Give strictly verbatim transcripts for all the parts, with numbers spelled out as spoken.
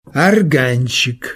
Органчик.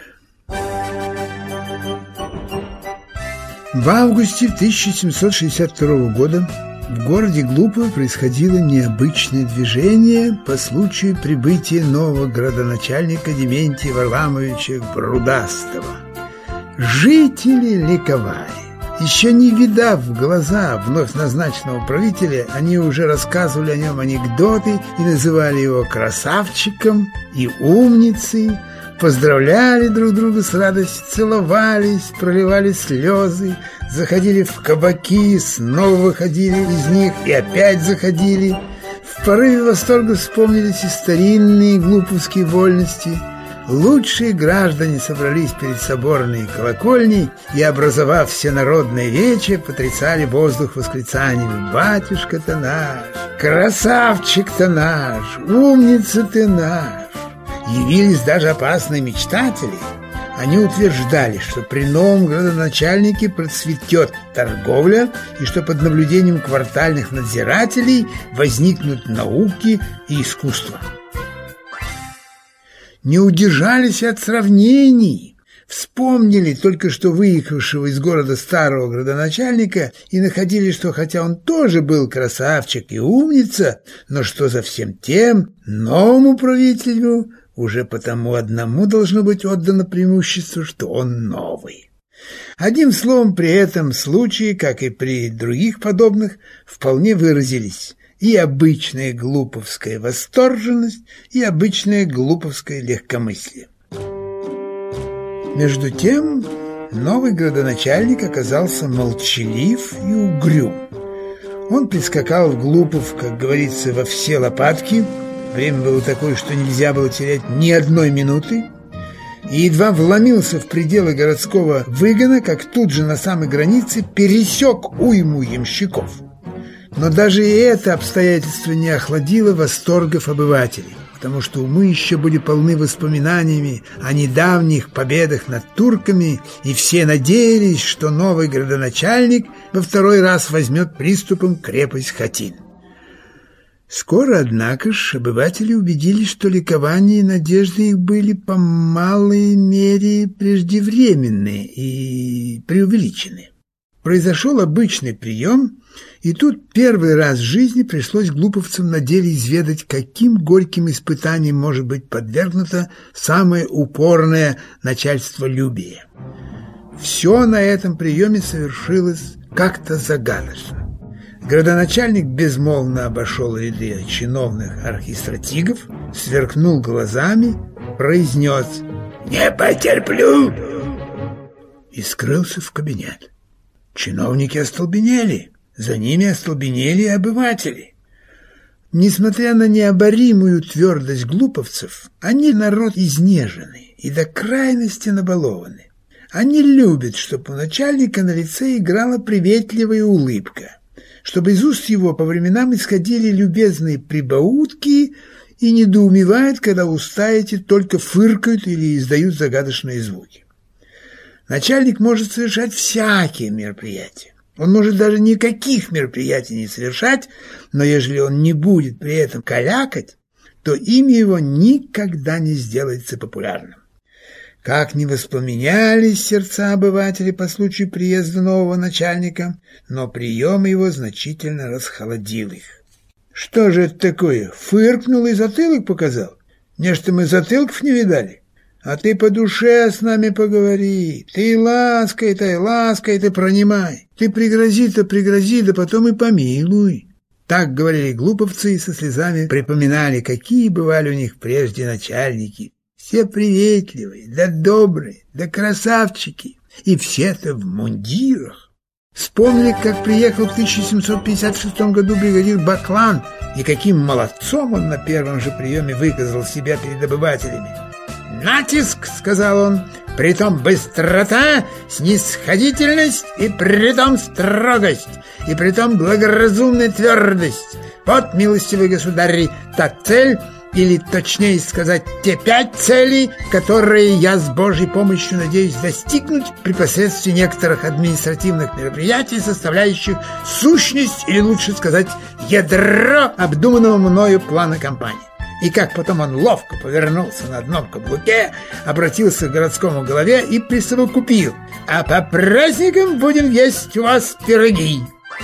В августе тысяча семьсот шестьдесят второго года в городе Глупово происходило необычное движение по случаю прибытия нового градоначальника Дементия Варламовича Грудастого. Жители ликовали. Еще не видав в глаза вновь назначенного правителя, они уже рассказывали о нем анекдоты и называли его красавчиком и умницей, поздравляли друг друга с радостью, целовались, проливали слезы, заходили в кабаки, снова выходили из них и опять заходили. В порыве восторга вспомнились и старинные глуповские вольности. Лучшие граждане собрались перед соборной колокольней и, образовав всенародное вече, потрясали воздух восклицаниями: «Батюшка-то наш! Красавчик-то наш! Умница-ты наш!» Явились даже опасные мечтатели. Они утверждали, что при новом градоначальнике процветет торговля и что под наблюдением квартальных надзирателей возникнут науки и искусство. Не удержались от сравнений, вспомнили только что выехавшего из города старого градоначальника и находили, что хотя он тоже был красавчик и умница, но что за всем тем новому правителю уже потому одному должно быть отдано преимущество, что он новый. Одним словом, при этом случае, как и при других подобных, вполне выразились и обычная глуповская восторженность, и обычное глуповское легкомыслие. Между тем, новый градоначальник оказался молчалив и угрюм. Он прискакал в Глупов, как говорится, во все лопатки. Время было такое, что нельзя было терять ни одной минуты, и едва вломился в пределы городского выгона, как тут же на самой границе пересек уйму ямщиков. Но даже и это обстоятельство не охладило восторгов обывателей, потому что умы еще были полны воспоминаниями о недавних победах над турками, и все надеялись, что новый градоначальник во второй раз возьмет приступом крепость Хатин. Скоро, однако ж, обыватели убедились, что ликование и надежды их были по малой мере преждевременны и преувеличены. Произошел обычный прием, и тут первый раз в жизни пришлось глуповцам на деле изведать, каким горьким испытанием может быть подвергнуто самое упорное начальстволюбие. Все на этом приеме совершилось как-то загадочно. Градоначальник безмолвно обошел ряды чиновных архистратигов, сверкнул глазами, произнес «Не потерплю!» и скрылся в кабинет. Чиновники остолбенели, за ними остолбенели и обыватели. Несмотря на необоримую твердость глуповцев, они народ изнеженный и до крайности набалованы. Они любят, чтобы у начальника на лице играла приветливая улыбка, чтобы из уст его по временам исходили любезные прибаутки, и недоумевают, когда уста эти только фыркают или издают загадочные звуки. Начальник может совершать всякие мероприятия. Он может даже никаких мероприятий не совершать, но ежели он не будет при этом калякать, то имя его никогда не сделается популярным. Как ни воспламенялись сердца обывателей по случаю приезда нового начальника, но прием его значительно расхолодил их. Что же это такое? Фыркнул и затылок показал? Нечто мы затылков не видали? А ты по душе с нами поговори. Ты ласкай-то, ласкай-то пронимай. Ты пригрози-то, пригрози, да потом и помилуй. Так говорили глуповцы и со слезами припоминали, какие бывали у них прежде начальники. Все приветливые, да добрые, да красавчики, и все-то в мундирах. Вспомнили, как приехал в тысяча семьсот пятьдесят шестом году бригадир Баклан, и каким молодцом он на первом же приеме выказал себя перед обывателями. «Натиск», — сказал он, — «притом быстрота, снисходительность, и притом строгость, и притом благоразумная твердость. Вот, милостивый государь, та цель, или, точнее сказать, те пять целей, которые я с Божьей помощью надеюсь достигнуть при посредстве некоторых административных мероприятий, составляющих сущность, или лучше сказать, ядро обдуманного мною плана кампании. И как потом он ловко повернулся на одном каблуке, обратился к городскому голове и присовокупил: «А по праздникам будем есть у вас пироги».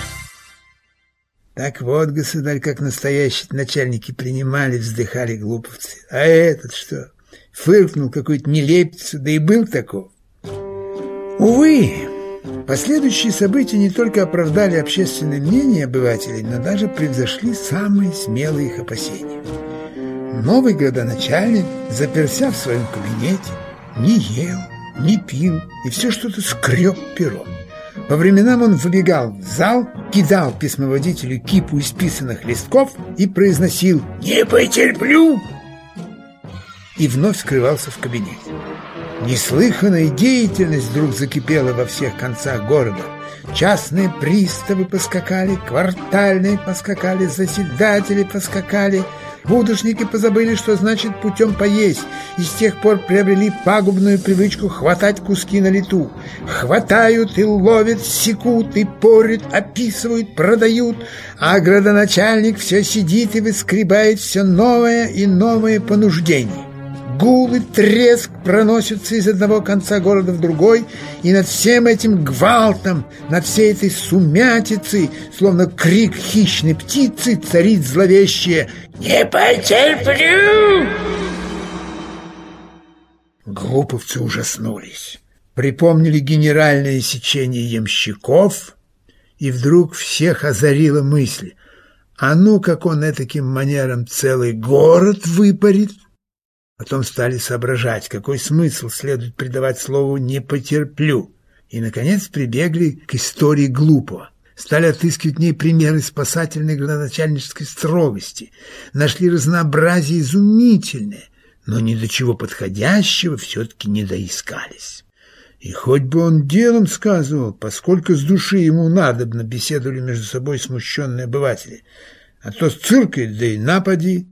Так вот, государь, как настоящие начальники принимали, вздыхали глуповцы. А этот что? Фыркнул какую-то нелепицу, да и был таков. Увы, последующие события не только оправдали общественное мнение обывателей, но даже превзошли самые смелые их опасения. Новый градоначальник, заперся в своем кабинете, не ел, не пил и все что-то скреб пером. По временам он выбегал в зал, кидал письмоводителю кипу исписанных листков и произносил «Не потерплю!» и вновь скрывался в кабинете. Неслыханная деятельность вдруг закипела во всех концах города. Частные приставы поскакали, квартальные поскакали, заседатели поскакали. Будущники позабыли, что значит путем поесть, и с тех пор приобрели пагубную привычку хватать куски на лету. Хватают и ловят, секут и порют, описывают, продают, а градоначальник все сидит и выскребает все новое и новое понуждение. Гул и треск проносятся из одного конца города в другой, и над всем этим гвалтом, над всей этой сумятицей, словно крик хищной птицы, царит зловещее «Не потерплю!». Глуповцы ужаснулись, припомнили генеральное сечение ямщиков, и вдруг всех озарила мысль: а ну, как он этаким манером целый город выпарит. Потом стали соображать, какой смысл следует придавать слову «не потерплю», и, наконец, прибегли к истории Глупого. Стали отыскивать в ней примеры спасательной градоначальнической строгости, нашли разнообразие изумительное, но ни до чего подходящего все-таки не доискались. И хоть бы он делом сказывал, поскольку с души ему надобно, беседовали между собой смущенные обыватели, а то циркает, да и напади.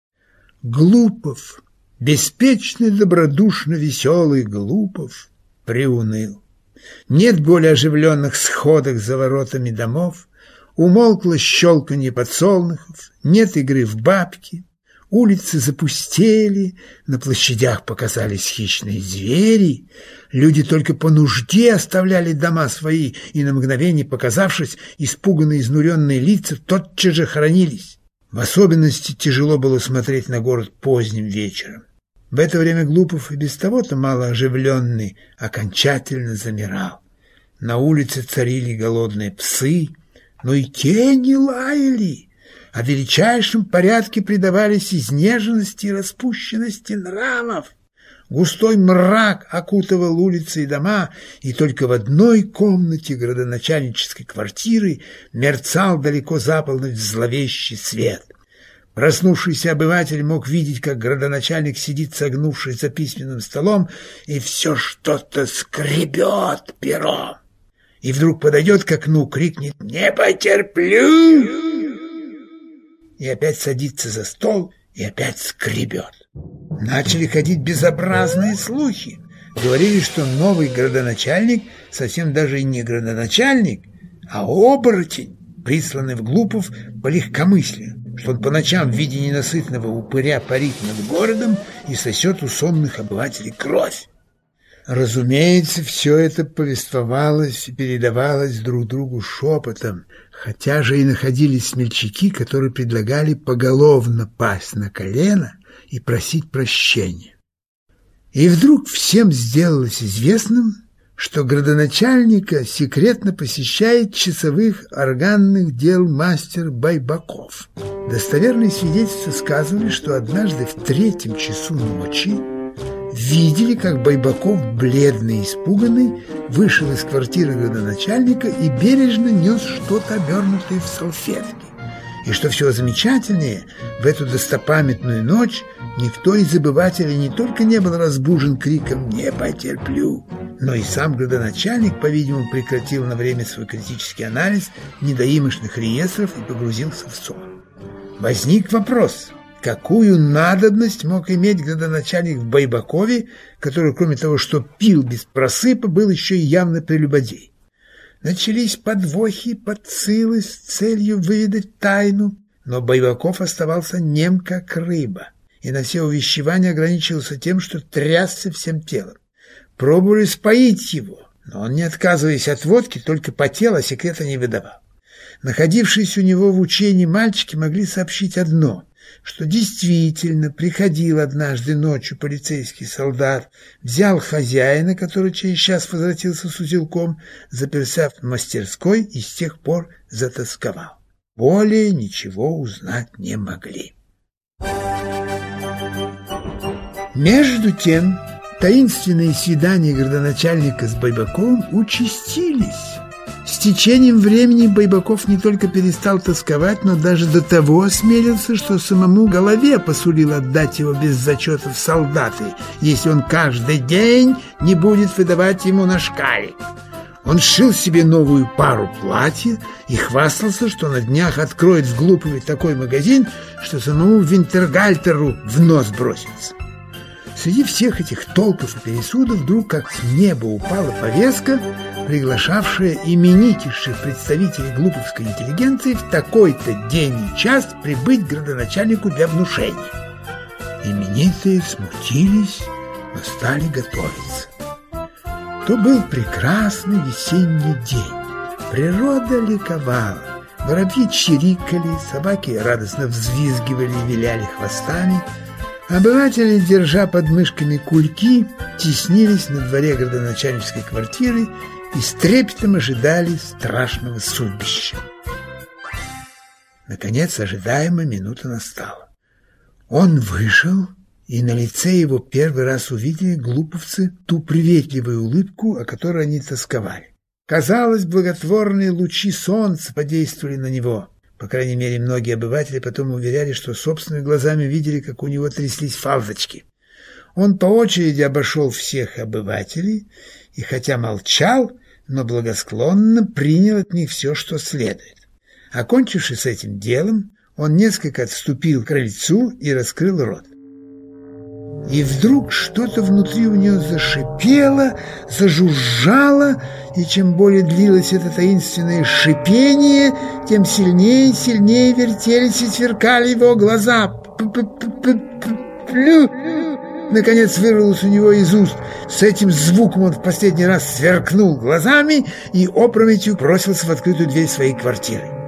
Глупов, беспечный, добродушно веселый Глупов, приуныл. Нет более оживленных сходок за воротами домов, умолкло щелканье подсолнухов, нет игры в бабки, улицы запустели, на площадях показались хищные звери, люди только по нужде оставляли дома свои, и на мгновение, показавшись, испуганные изнуренные лица тотчас же хоронились. В особенности тяжело было смотреть на город поздним вечером. В это время Глупов, и без того-то мало оживленный, окончательно замирал. На улице царили голодные псы, но и те не лаяли, а в величайшем порядке предавались изнеженности и распущенности нравов. Густой мрак окутывал улицы и дома, и только в одной комнате градоначальнической квартиры мерцал далеко за полночь зловещий свет. Проснувшийся обыватель мог видеть, как градоначальник сидит, согнувшись за письменным столом, и все что-то скребет пером. И вдруг подойдет к окну, крикнет «Не потерплю!» и опять садится за стол и опять скребет. Начали ходить безобразные слухи. Говорили, что новый градоначальник совсем даже и не градоначальник, а оборотень, присланный в Глупов по легкомыслию, что он по ночам в виде ненасытного упыря парит над городом и сосет у сонных обывателей кровь. Разумеется, все это повествовалось и передавалось друг другу шепотом, хотя же и находились смельчаки, которые предлагали поголовно пасть на колено и просить прощения. И вдруг всем сделалось известным, что градоначальника секретно посещает часовых органных дел мастер Байбаков. Достоверные свидетельства сказывали, что однажды в третьем часу ночи видели, как Байбаков, бледный и испуганный, вышел из квартиры градоначальника и бережно нес что-то обернутое в салфетки. И что всего замечательнее, в эту достопамятную ночь никто из обывателей не только не был разбужен криком «Не потерплю», но и сам градоначальник, по-видимому, прекратил на время свой критический анализ недоимочных реестров и погрузился в сон. Возник вопрос: какую надобность мог иметь градоначальник в Байбакове, который, кроме того, что пил без просыпа, был еще и явно прелюбодей? Начались подвохи, подсылы с целью выведать тайну, но Байбаков оставался нем как рыба. и на все увещевания ограничивался тем, что трясся всем телом. Пробовали споить его, но он, не отказываясь от водки, только потел, а секрета не выдавал. Находившиеся у него в учении мальчики могли сообщить одно, что действительно приходил однажды ночью полицейский солдат, взял хозяина, который через час возвратился с узелком, заперся в мастерской и с тех пор затосковал. Более ничего узнать не могли. Между тем, таинственные свидания градоначальника с Байбаковым участились. С течением времени Байбаков не только перестал тосковать, но даже до того осмелился, что самому голове посулил отдать его без зачета в солдаты, если он каждый день не будет выдавать ему на шкале. Он сшил себе новую пару платья и хвастался, что на днях откроет в Глупове такой магазин, что самому Винтергальтеру в нос бросится. Среди всех этих толков и пересудов вдруг как с неба упала повестка, приглашавшая именитейших представителей глуповской интеллигенции в такой-то день и час прибыть к градоначальнику для внушения. Именитые смутились, но стали готовиться. То был прекрасный весенний день. Природа ликовала. Воробьи чирикали, собаки радостно взвизгивали и виляли хвостами. Обыватели, держа под мышками кульки, теснились на дворе градоначальнической квартиры и с трепетом ожидали страшного судьбища. Наконец, ожидаемая минута настала. Он вышел, и на лице его первый раз увидели глуповцы ту приветливую улыбку, о которой они тосковали. Казалось, благотворные лучи солнца подействовали на него. По крайней мере, многие обыватели потом уверяли, что собственными глазами видели, как у него тряслись фалдочки. Он по очереди обошел всех обывателей и, хотя молчал, но благосклонно принял от них все, что следует. Окончивши с этим делом, он несколько отступил к крыльцу и раскрыл рот. И вдруг что-то внутри у него зашипело, зажужжало, и чем более длилось это таинственное шипение, тем сильнее и сильнее вертелись и сверкали его глаза. Плю! Наконец вырвалось у него из уст. С этим звуком он в последний раз сверкнул глазами и опрометью бросился в открытую дверь своей квартиры.